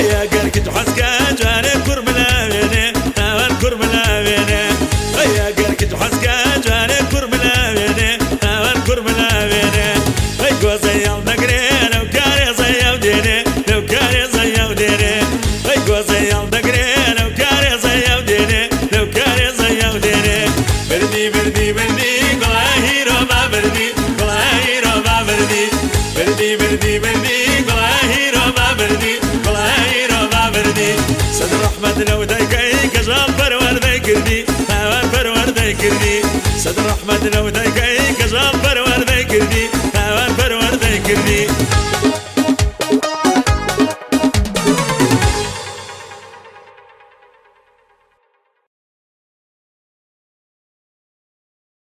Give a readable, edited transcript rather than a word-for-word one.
يا قرك تحسكا جاني كرملا بيني هوان كرملا بيني يا قرك تحسكا جاني كرملا بيني هوان كرملا بيني ايقو زيال دقري لو كاري زيال ديني لو كاري زيال ديني ايقو زيال دقري لو كاري زيال ديني لو كاري زيال ديني بردي بردي بردي قلاهي روبا بردي قلاهي روبا بردي بردي بردي بردي قلاهي روبا بردي قلاهي روبا بردي صدر احمد لو دايكي كجاب فرور دايكردي هوان فرور دايكردي صدر احمد لو دايكي كجاب فرور